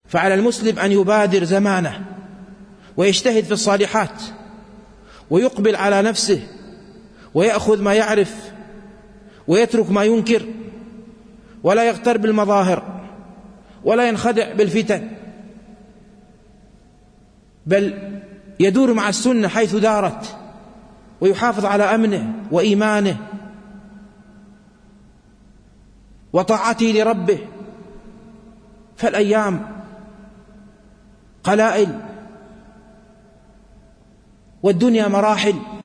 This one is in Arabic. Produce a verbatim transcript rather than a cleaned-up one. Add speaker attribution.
Speaker 1: فعلى المسلم أن يبادر زمانه ويجتهد في الصالحات ويقبل على نفسه ويأخذ ما يعرف ويترك ما ينكر، ولا يغتر بالمظاهر ولا ينخدع بالفتن، بل يدور مع السنة حيث دارت ويحافظ على أمنه وإيمانه وطاعته لربه. فالأيام قلائل والدنيا مراحل.